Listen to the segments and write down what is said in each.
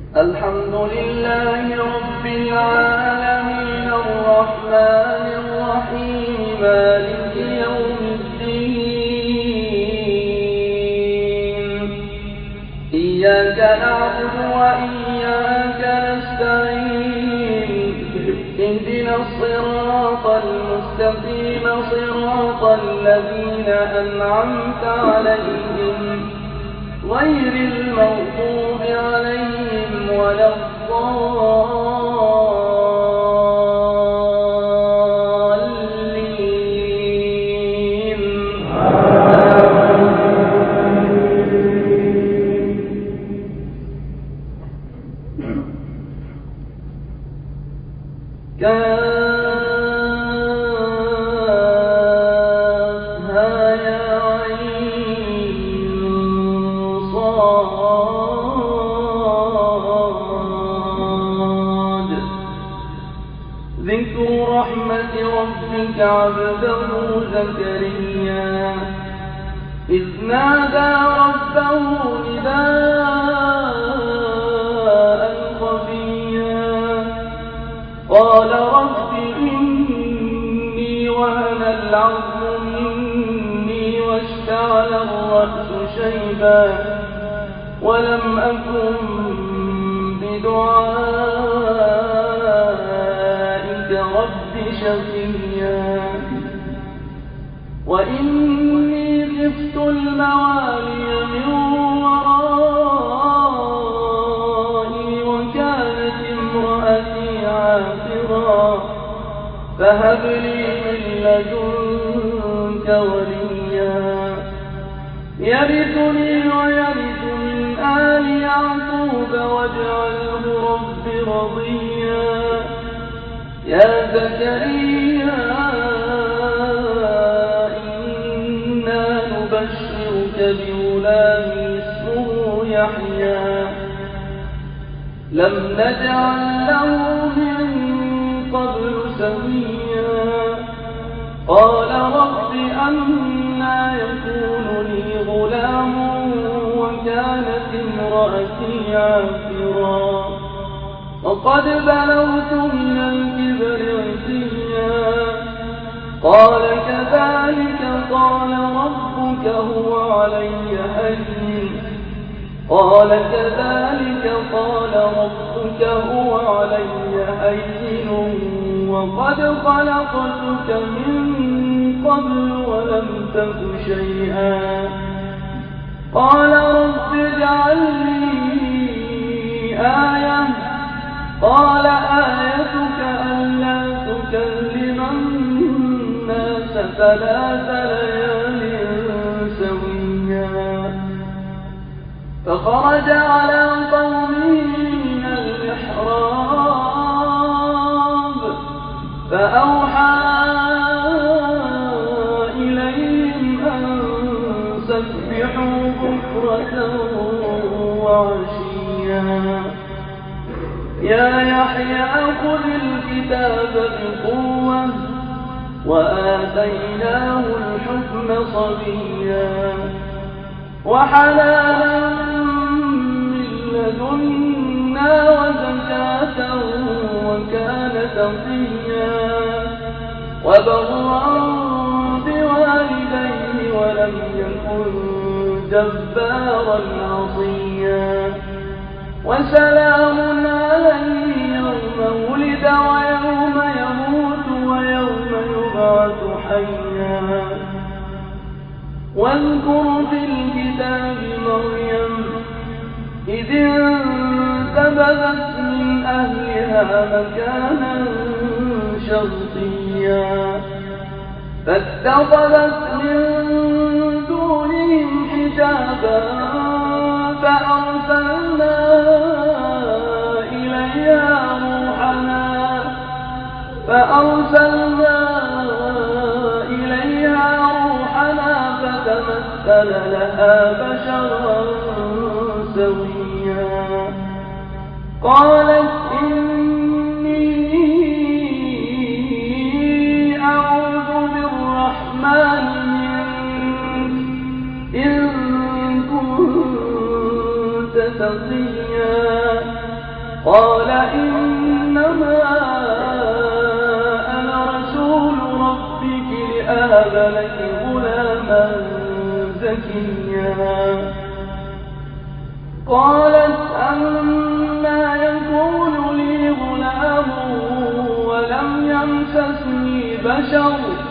الحمد لله رب العالمين الرحمن الرحيم مالك يوم الدين إياك نعبد وإياك نستعين اهدنا الصراط المستقيم صراط الذين أنعمت عليهم غير المغضوب عليهم ولا الضالين ذكر رحمة ربك عبده زكريا إذ نادى ربه نداء خفيا قال رب إني وهن العظم مني واشتعل الرأس شيبا ولم أكن بدعائك رب شقيا وإني خفت الموالي من ورائي وكانت امرأتي عاقرا فهب لي من لدنك وليا يرثني ويرث من آل يعقوب واجعله رب رضيا يا زكريا إنا نبشرك بغلام اسمه يحيى لم نجعل له من قبل سميا قال رب أنى يكون لي غلام وكانت امرأتي عاقرا وقد بلغت من الكبر عتيا قال كذلك قال ربك هو علي هين وقد خلقتك من قبل ولم تك شيئا قال رب اجعل لي آية قال آيتك ألا تكلم الناس 3 ليال سويا فخرج على قومه من المحراب فأوحى إليهم أن سبحوا بكرة وعشيا يا يحيى خذ الكتاب بقوة وآتيناه الحكم صبيا وحنانا من لدنا وزكاة وكان تقيا وبرا بوالديه ولم يكن جبارا عصيا وسلام عليه يوم ولد ويوم يموت ويوم يبعث حيا واذكر في الكتاب مريم إذ انتبذت من أهلها مكانا شرقيا فاتخذت من دونهم حجابا فأرسلنا إليها روحنا فتمثل لها بشرا سويا قالت إني أعوذ بالرحمن منك إن كنت تقيا قال إنما أنا رسول ربك لأهب لك غلاما زكيا قالت أنى يكون لي غلام ولم يمسسني بشر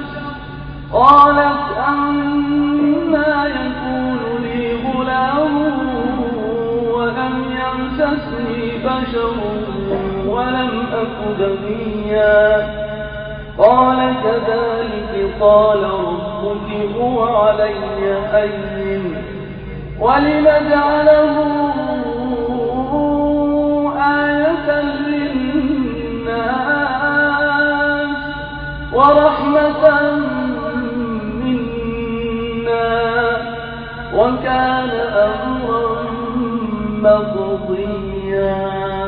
قالت أنى يكون لي غلام ولم يمسسني بشر ولم أك بغيا قال كذلك قال ربك هو علي هين ولنجعله آية للناس ورحمة منا وكان أمرا مقضيا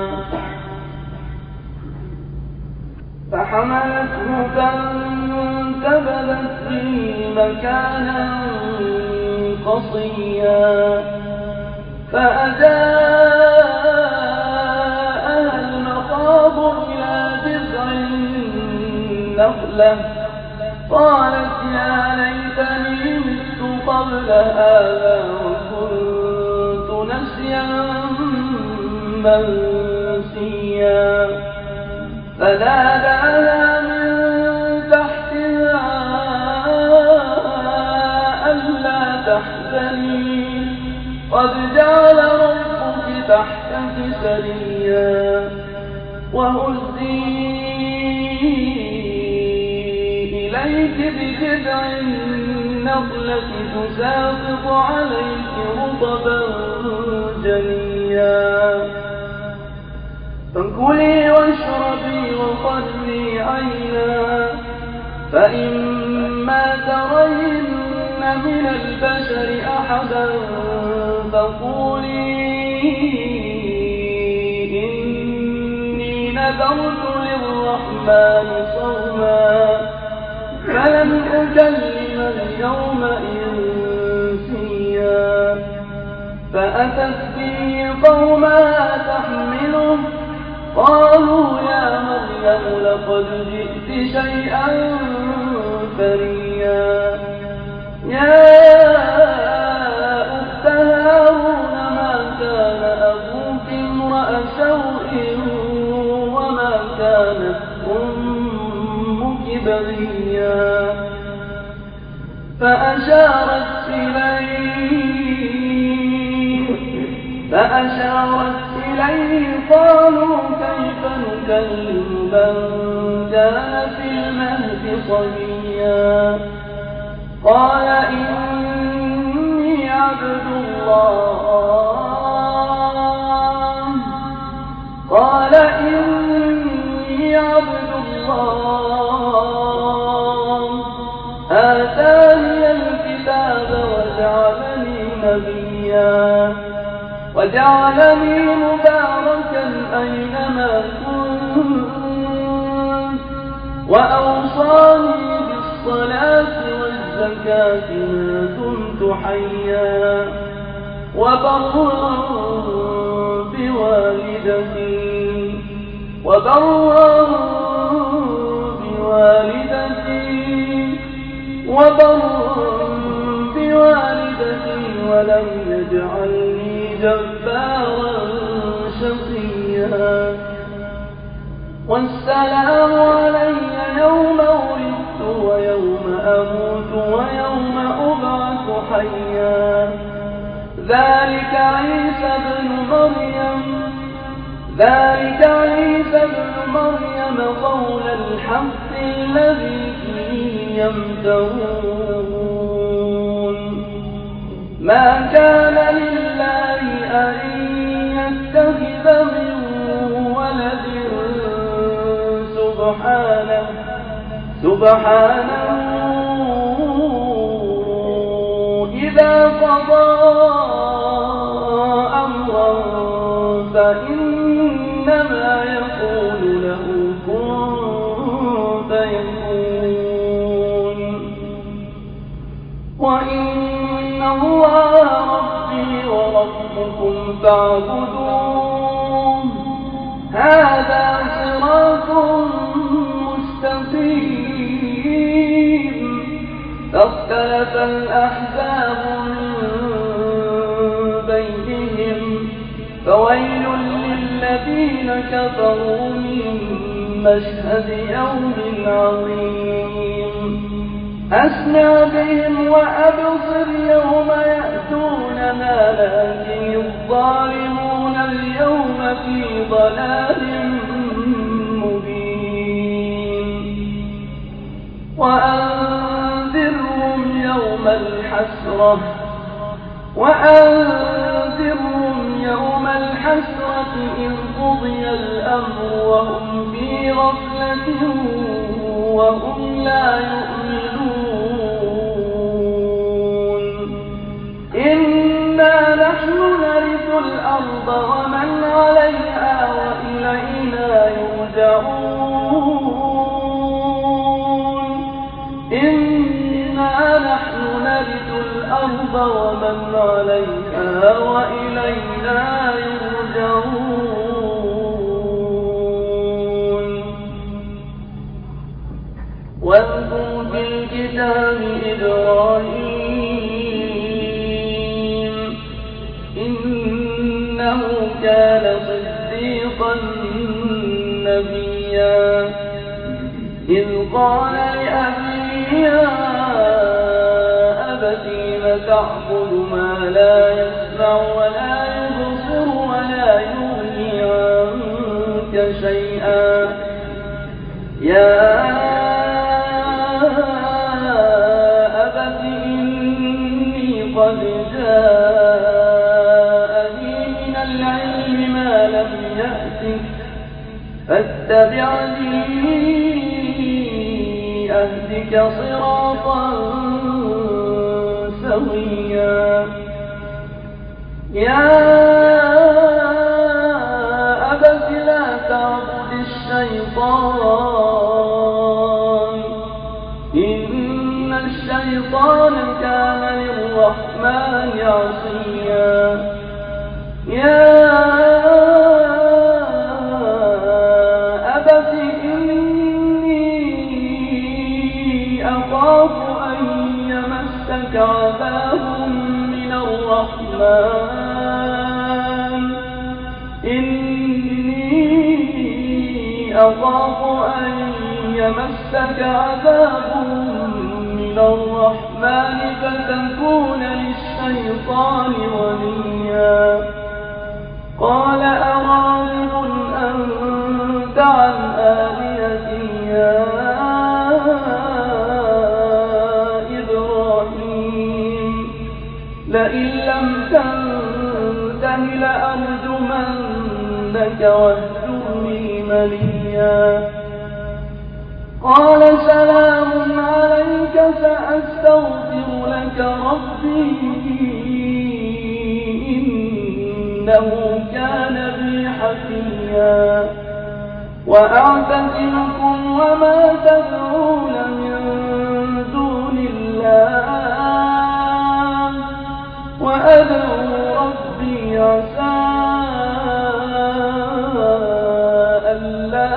فحملته فانتبذت به مكانا قصيا فأجاءها المخاض إلى جذع النخلة قالت يا ليتني مت قبل هذا وكنت نسيا منسيا فناداها من تحتها ألا تحزني قد جعل ربك تحتك سريا وهزي إليك بجذع النخلة تساقط عليك رطبا جنيا فكلي واشربي وقري عينا فإما ترين من البشر أحدا فقولي إني نذرت للرحمن صوما فلن أكلم اليوم إنسيا فأتت به قومها تحمله قالوا يا مريم لقد جئت شيئا فريا يا أخت هارون ما كان أبوك امرأ سوء وما كانت أمك بغيا فأشارت إليه قالوا كيف نكلم من كان في المهد صبيا قال إني عبد الله آتاني الكتاب وجعلني نبيا وجعلني مباركا أينما كنت وأوصاني بالصلاة والزكاة ما دمت حيا وبرا بوالدتي ولم يجعلني جبارا شقيا والسلام علي يوم ولدت ويوم أموت ويوم أبعث حيا ذلك عيسى ابن مريم قول الحق الذي فيه يمترون ما كان لله أن يتخذ من ولد سبحانه إذا قضى أمرا فإنما يقول له كن فيكون وإن الله ربي وربكم فاعبدوه فاختلف الأحزاب من بينهم فويل للذين كفروا من مشهد يوم عظيم أسمع بهم وأبصر يوم يأتوننا لكن الظالمون اليوم في ضلال مبين وأنذرهم يوم الحسرة إذ قضي الأمر وهم في غفلة وهم لا يؤمنون إنا نحن نرث الأرض ومن عليها وإلينا يرجعون إنا نحن نرث الأرض ومن عليها وإلينا يرجعون واذكر في الكتاب إبراهيم إنه كان صديقا نبيا إذ قال لأبيه يا أبت لم تعبد ما لا يسمع ولا يبصر ولا يغني عنك شيئا يا أبت إني قد جاءني من العلم ما لم يأتك فاتبعني أهدك صراطا سويا يا أبت لا تعبد الشيطان إن الشيطان كان للرحمن عصيا يا أبت إني أخاف أن يمسك عذاب من الرحمن إني أخاف أن يمسك عذاب من الرحمن فتكون للشيطان وليا قال أراغب أنت عن آلهتي يا إبراهيم لئن لم تنته لأرجمنك واهجرني مليا قال سلام عليك سأستغفر لك ربي إنه كان بي حفيا وأعتزلكم وما تدعون من دون الله وأدعو ربي عسى ألا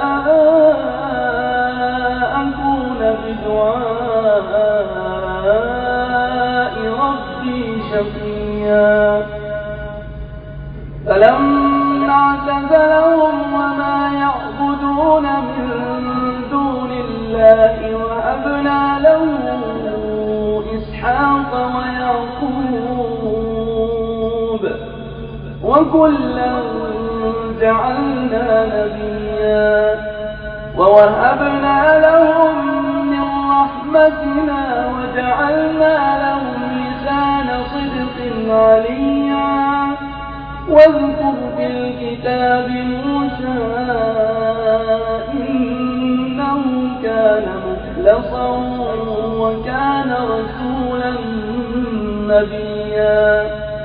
أكون بدعاء ربي شقيا فلما اعتزلهم وما يعبدون من دون الله وهبنا له إسحاق ويعقوب وكلا جعلنا نبيا ووهبنا لهم من رحمتنا وجعلنا لهم لسان صدق عليا واذكر في الكتاب موسى إنه كان مخلصا وكان رسولا نبيا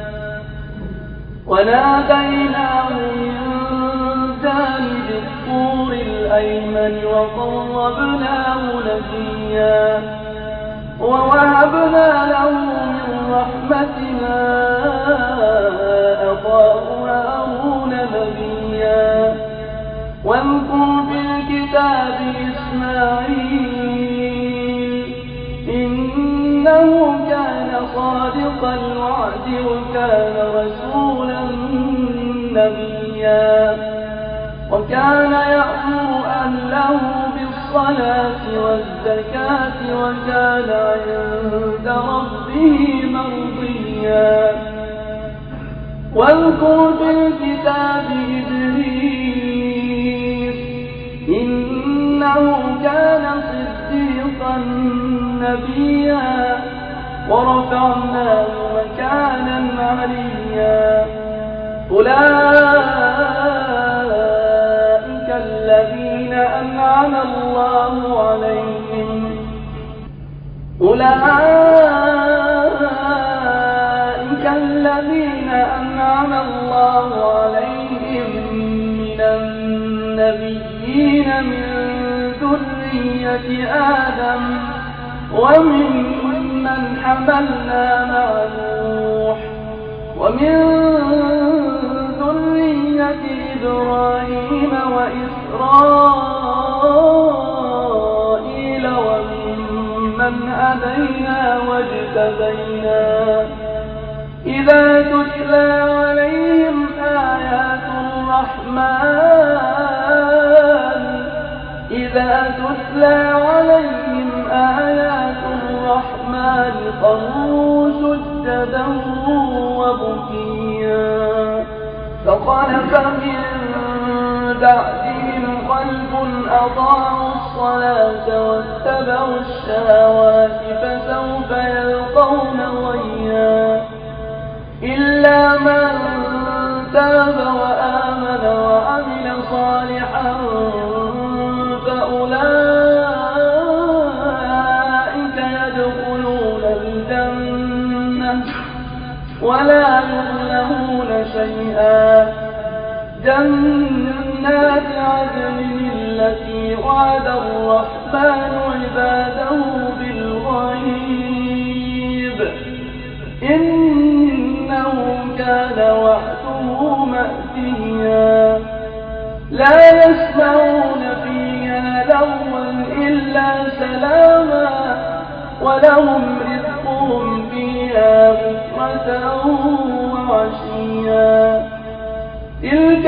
وناديناه من جانب الطور الأيمن وقربناه نجيا ووهبنا له من رحمتنا أخاه هارون نبيا واذكر في الكتاب إسماعيل إنه كان صادق الوعد وكان رسولا نبيا وكان يأمر أهله بالصلاة والزكاة وكان عند ربه مرضيا واذكر في الكتاب إدريس إنه كان صديقا نبيا ورفعناه مكانا عليا أولئك الذين أنعم الله عليهم من النبيين من ذرية آدم وممن حملنا مع نوح ومن ذرية إبراهيم وإسرائيل وممن هدينا واجتبينا إذا تتلى عليهم آيات الرحمن خروا سجدا وبكيا فخلف من بعدهم خلف أضاعوا الصلاة واتبعوا الشهوات فسوف يلقون غيا إلا من تاب وآمن وعمل صالحا فأولئك يدخلون الجنة ولا يظلمون شيئا جنات عدن التي وعد الرحمن عباده بالغيب إنه كان وعده مأتيا لا يسمعون فيها لغوا إلا سلاما ولهم رزقهم فيها بكرة وعشيا تلك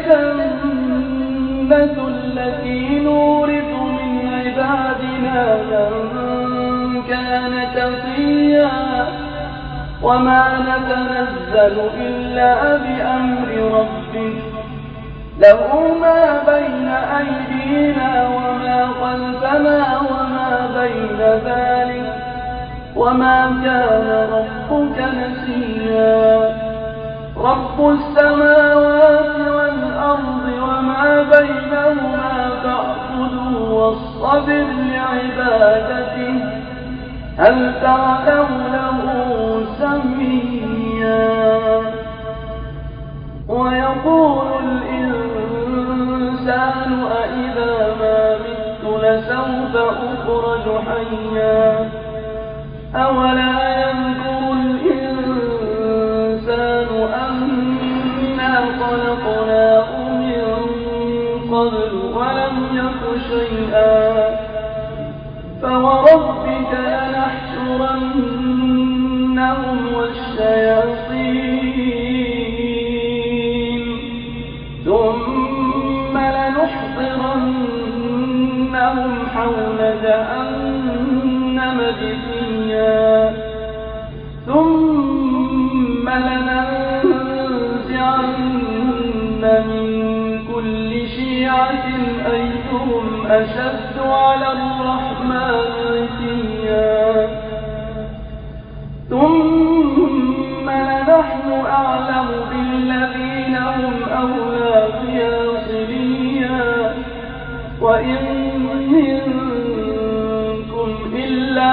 الجنة التي نورث من عبادنا من كان تقيا وما نتنزل إلا بأمر ربك له ما بين أيدينا وما خلفنا وما بين ذلك وما كان ربك نسيا رب السماوات والأرض وما بينهما فاعبده واصطبر لعبادته هل تعلم له سميا ويقول الإنسان أإذا ما مت لسوف أخرج حيا أولا يذكر الإنسان أنا خلقناه من قبل ولم يك شيئا فوربك لنحشرنهم والشياطين ثم لنحضرنهم حول جهنم جثيا ثم لننزعن من كل شيعة أيهم أشد على الرحمن عتيا ثم لنحن أعلم بالذين هم أولى بها صليا وإن منكم إلا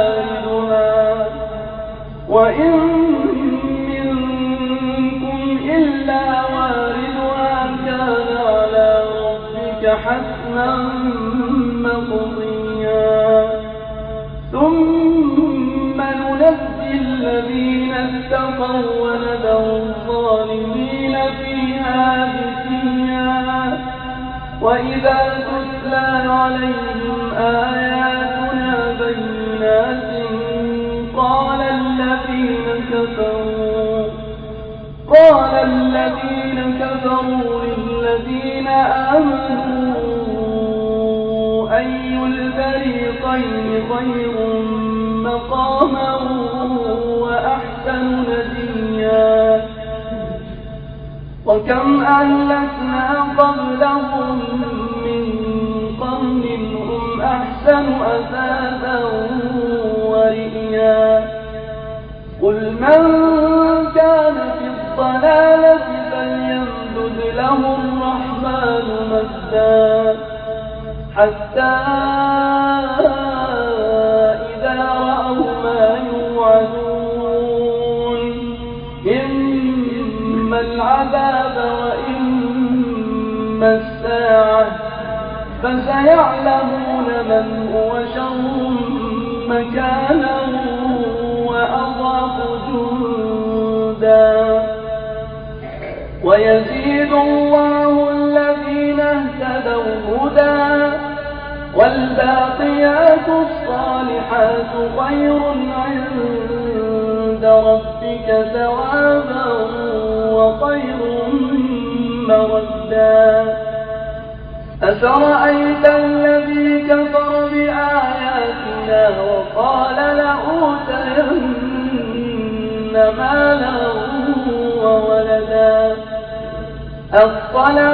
واردها كان على ربك حتما مقضيا ثم ننجي الذين اتقوا ونذر الظالمين فيها جثيا وإذا تتلى عليهم آياتنا بينات كفروا للذين آمنوا أي الفريقين خير مقاما وأحسن نديا وكم أهلكنا قبلهم من قرن هم أحسن أثاثا ورئيا قل من كان في الضلالة فليمدد له الرحمن مدا حتى إذا رأوا ما يوعدون إما العذاب وإما الساعة فسيعلمون من هو شر مكانا وأضعف جندا ويزيد الله الذين اهتدوا هدى والباقيات الصالحات خير عند ربك ثوابا وخير مردا أفرأيت الذي كفر بآياتنا وقال لأوتين مالا وولدا أطلع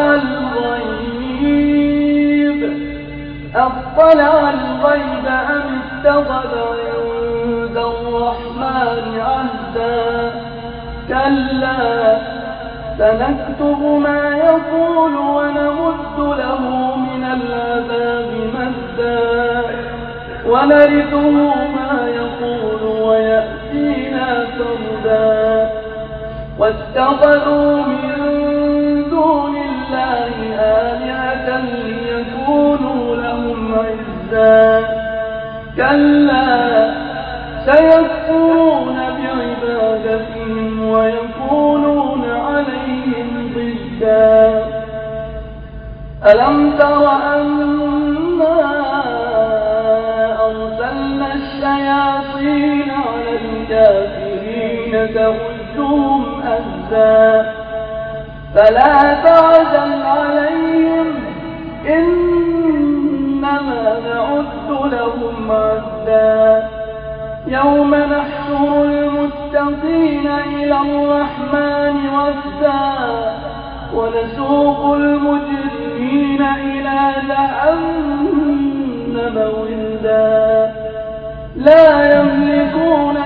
الغيب أم اتخذ عند الرحمن عهدا كلا سنكتب ما يقول ونمد له من العذاب مدا ونرثه ما يقول ويأتينا فردا واتخذوا من دون الله آلهة ليكونوا لهم عزا كلا سيكفرون بعبادتهم ويكونون عليهم ضدا ألم تر أنا أرسلنا الشياطين على الكافرين تؤدهم أزا فلا تعجل عليهم إنما نعد لهم عدا يوم نحشر المتقين إلى الرحمن وفدا ونسوق المجرمين إلى جهنم وردا لا يملكون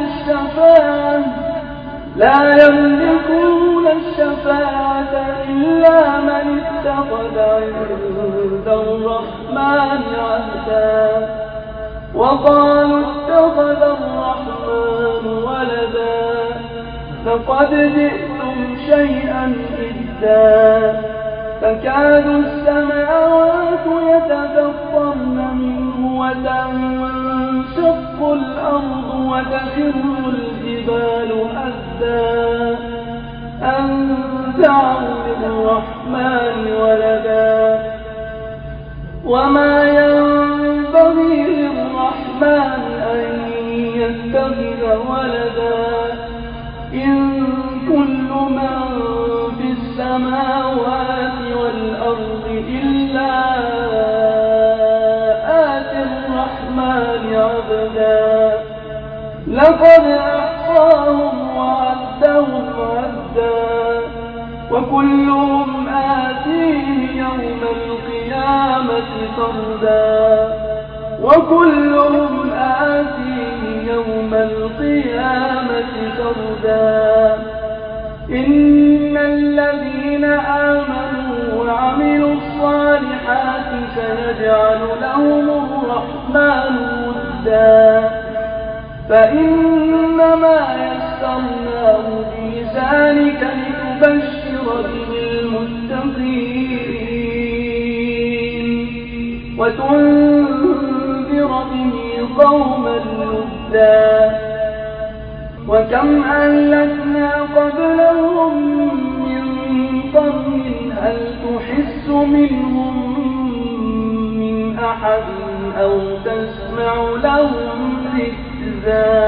الشفاعة إلا من اتخذ عند الرحمن عهدا وقالوا اتخذ الرحمن ولدا لقد جئتم شيئا إدا تكاد السماوات يتفطرن منه وتنشق الأرض وتخر الجبال هدا أن دعوا للرحمن ولدا وما ينبغي للرحمن أن يتخذ ولدا إن كل من في السماوات والأرض إلا آتي الرحمن عبدا لقد أحصاهم وعدهم عدا وكلهم آتيه يوم القيامة فردا إن الذين آمنوا وعملوا الصالحات سيجعل لهم الرحمن ودا فإنما يسرناه بلسانك لتبشر به المتقين وتنذر به قوما لدا وكم أهلكنا قبلهم من قرن هل تحس منهم من أحد أو تسمع لهم ركزا